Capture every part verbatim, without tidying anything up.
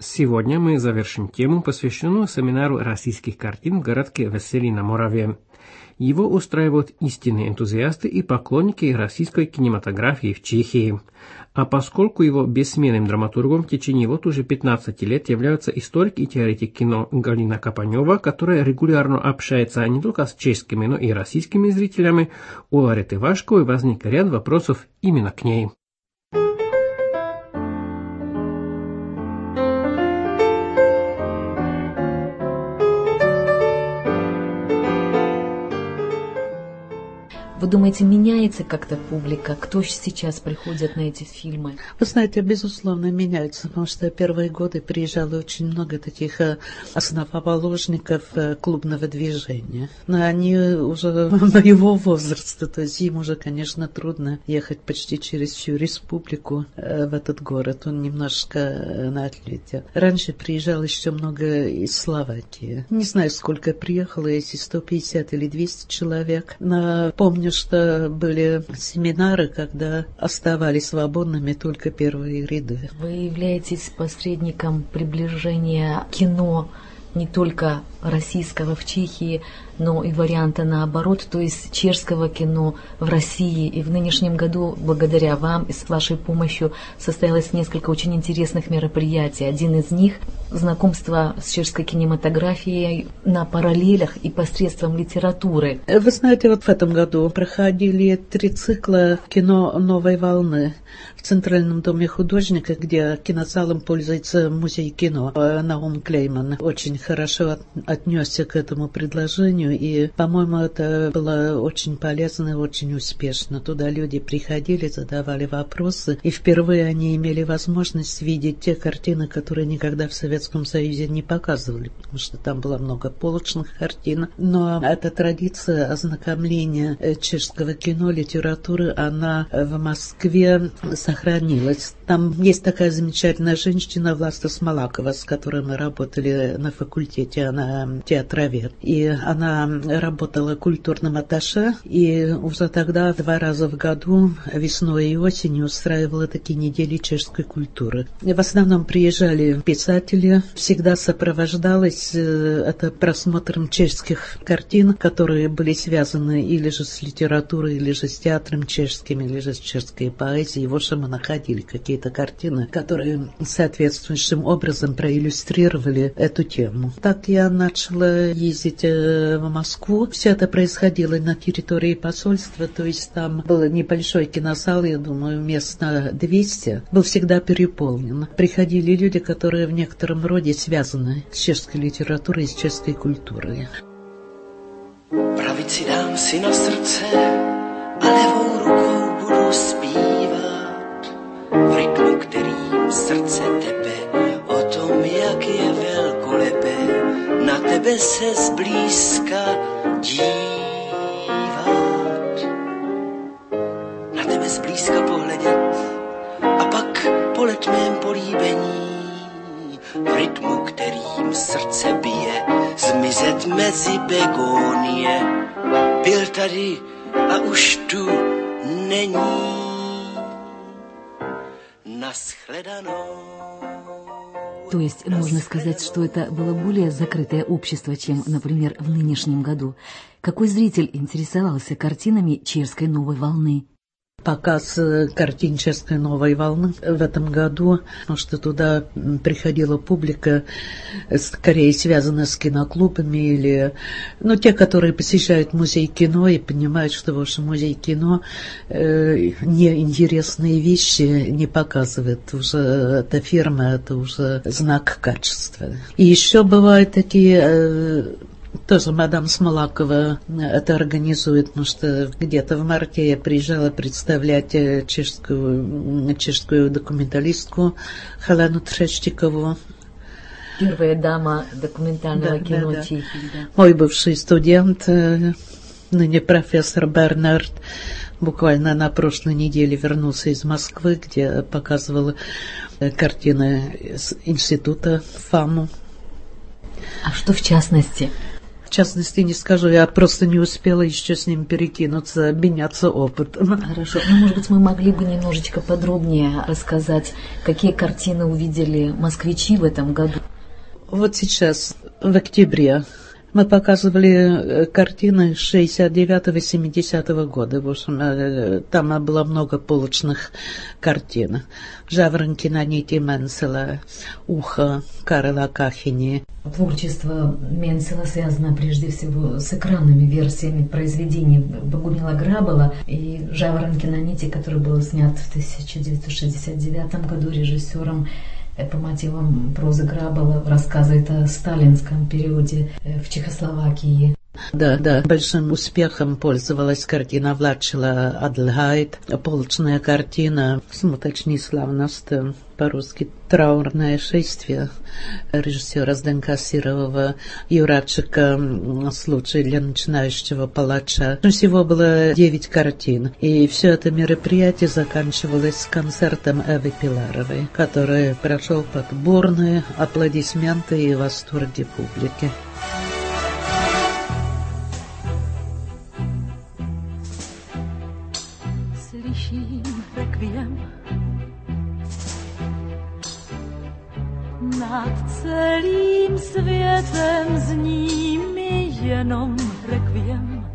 Сегодня мы завершим тему, посвященную семинару российских картин в городке Veselí на Moravě. Его устраивают истинные энтузиасты и поклонники российской кинематографии в Чехии. А поскольку его бессменным драматургом в течение вот уже пятнадцати лет является историк и теоретик кино Галина Капанева, которая регулярно общается не только с чешскими, но и российскими зрителями, у Лареты Вашковой возник ряд вопросов именно к ней. Вы думаете, меняется как-то публика? Кто сейчас приходит на эти фильмы? Вы знаете, безусловно, меняется, потому что первые годы приезжало очень много таких основоположников клубного движения. Но они уже моего возраста, то есть им уже, конечно, трудно ехать почти через всю республику в этот город. Он немножко на отлете. Раньше приезжало еще много из Словакии. Не знаю, сколько приехало, если сто пятьдесят или двести человек. Но помню, что были семинары, когда оставались свободными только первые ряды. Вы являетесь посредником приближения кино не только российского в Чехии, но и варианта наоборот, то есть чешского кино в России. И в нынешнем году, благодаря вам и с вашей помощью, состоялось несколько очень интересных мероприятий. Один из них – знакомство с чешской кинематографией на параллелях и посредством литературы. Вы знаете, вот в этом году проходили три цикла кино новой волны в Центральном доме художника, где кинозалом пользуется музей кино. Наум Клейман очень хорошо отнесся к этому предложению, и, по-моему, это было очень полезно и очень успешно. Туда люди приходили, задавали вопросы, и впервые они имели возможность видеть те картины, которые никогда в Советском Союзе не показывали, потому что там было много полочных картин. Но эта традиция ознакомления чешского кино, литературы, она в Москве сохранилась. Там есть такая замечательная женщина Власта Смолакова, с которой мы работали на факультете, она театровед, и она работала культурным атташе, и уже тогда два раза в году, весной и осенью, устраивала такие недели чешской культуры. И в основном приезжали писатели, всегда сопровождалось это просмотром чешских картин, которые были связаны или же с литературой, или же с театром чешским, или же с чешской поэзией. В общем, мы находили какие-то картины, которые соответствующим образом проиллюстрировали эту тему. Так я начала ездить в Москву. Все это происходило на территории посольства, то есть там был небольшой кинозал, я думаю, мест на двести, был всегда переполнен. Приходили люди, которые в некотором роде связаны с чешской литературой и с чешской культурой. Pravici dám si na srdce a levou rukou budu zpívat v rytmu, kterým srdce tepe, o tom, jak je velkolepé na tebe se zblízka dívat, na tebe zblízka pohledět a pak po letmém políbení v rytmu, kterým srdce bije, zmizet mezi begónie. Byl tady a už tu není. Naschledanou. То есть можно сказать, что это было более закрытое общество, чем, например, в нынешнем году. Какой зритель интересовался картинами чешской новой волны? Показ картин чешской новой волны в этом году, потому что туда приходила публика, скорее связанная с киноклубами или, ну, те, которые посещают музей кино и понимают, что, в общем, музей кино э, неинтересные вещи не показывает. Уже эта фирма, это уже знак качества. И еще бывают такие... Э, Тоже мадам Смолакова это организует, потому что где-то в марте я приезжала представлять чешскую, чешскую документалистку Хелену Трештикову. Первая дама документального да, кино да, да. Чехии. Да. Мой бывший студент, ныне профессор Бернард, буквально на прошлой неделе вернулся из Москвы, где показывал картины с института ФАМу. А что в частности? В частности не скажу, я просто не успела еще с ним перекинуться, обменяться опытом. Хорошо. Ну, может быть, мы могли бы немножечко подробнее рассказать, какие картины увидели москвичи в этом году? Вот сейчас, в октябре, мы показывали картины шестьдесят девятого — семидесятого года. В общем, там было много полочных картин. «Жаворонки на нити» Менцела, «Ухо» Карла Кахини. Творчество Менцела связано прежде всего с экранными версиями произведений Богумила Грабова и «Жаворонки на нити», который был снят в тысяча девятьсот шестьдесят девятом году режиссером по мотивам прозы Грабова, рассказывает о сталинском периоде в Чехословакии. Да, да, большим успехом пользовалась картина Влачила Адлгайт, полочная картина «Смуточни славност», по-русски «Траурное шествие» режиссера Зdenka Сирового, Юрачика «Случай для начинающего палача». Всего было девять картин, и все это мероприятие заканчивалось концертом Эвы Пиларовой, который прошел под бурные аплодисменты и восторги публики. Slyším rekviem nad celým světem, zní mi jenom rekviem.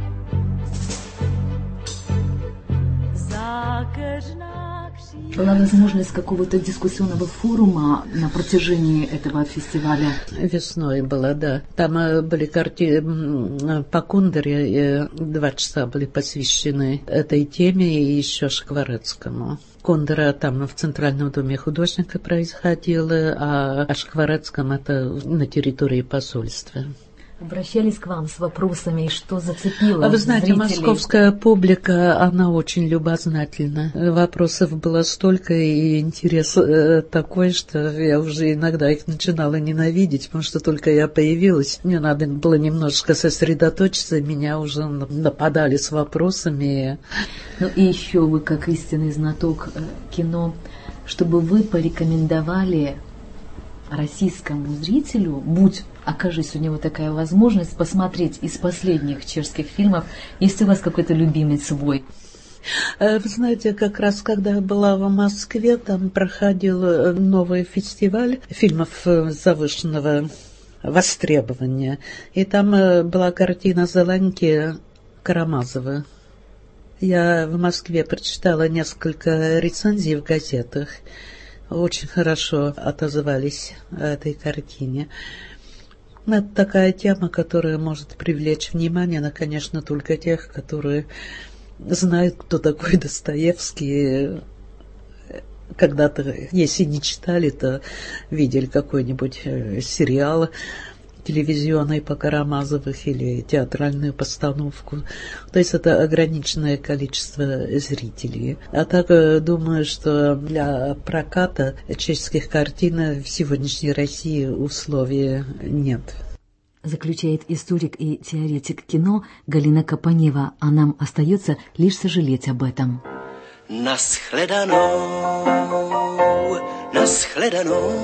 Zákeřná kříž. Была возможность какого-то дискуссионного форума на протяжении этого фестиваля? Весной было, да. Там были картины по Кундере, два часа были посвящены этой теме и еще Шкварецкому. Кундера там в Центральном доме художника происходило, а о Шкварецком это на территории посольства. Обращались к вам с вопросами, что зацепило А вы знаете, зрителей? московская публика, она очень любознательна. Вопросов было столько и интерес такой, что я уже иногда их начинала ненавидеть, потому что только я появилась, мне надо было немножко сосредоточиться, меня уже нападали с вопросами. Ну и еще вы, как истинный знаток кино, чтобы вы порекомендовали российскому зрителю, будь окажись у него такая возможность, посмотреть из последних чешских фильмов, есть у вас какой-то любимый свой? Вы знаете, как раз когда я была в Москве, там проходил новый фестиваль фильмов завышенного востребования, и там была картина «Зеленки» Карамазова. Я в Москве прочитала несколько рецензий в газетах, очень хорошо отозвались о этой картине. Это такая тема, которая может привлечь внимание, но, конечно, только тех, которые знают, кто такой Достоевский. Когда-то, если не читали, то видели какой-нибудь сериал телевизионный по Карамазовых или театральную постановку. То есть это ограниченное количество зрителей. А так, думаю, что для проката чешских картин в сегодняшней России условий нет. Заключает историк и теоретик кино Галина Капанева, а нам остается лишь сожалеть об этом. Naschledanou, naschledanou.